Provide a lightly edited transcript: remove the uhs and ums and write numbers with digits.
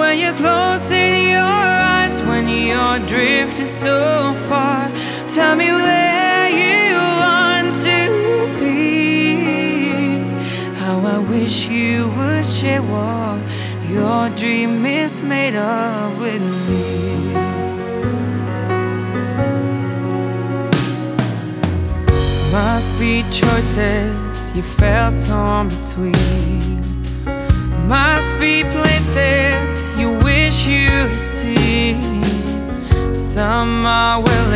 when you're closing your eyes, when you're drifting so far. Tell me where you want to be. How I wish you would share what your dream is made of with me. Must be choices you felt torn between. Must be places you wish you'd see. Some are willing